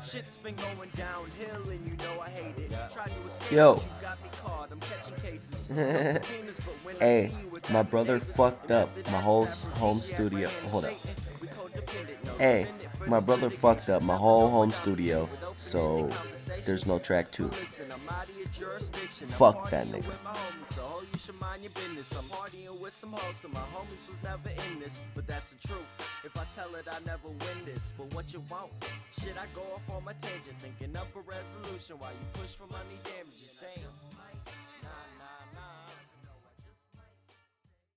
Shit's been going downhill and you know I hate it. Try to escape, Yo. but you got me caught. I'm catching cases. No subpoenas, but when I Hey, see you, it's my every brother day. fucked up After my that, whole it's home aphrodisiac, studio. running Hold up. Satan. We codependent, no Hey, defendant for my this brother fucked up litigation. my Never whole know home when I'm studio, with open-ended so conversations. there's no track 2. Listen, I'm out of your jurisdiction. I'm Fuck that partying nigga. with my homies, so ho, you should mind your business. I'm partying with some hoes, so my homies was never in this, but that's the truth. If I tell it, I never win this. But what you want? Shit, I go off on my tangent, thinking up a resolution while you push for money damages. Damn.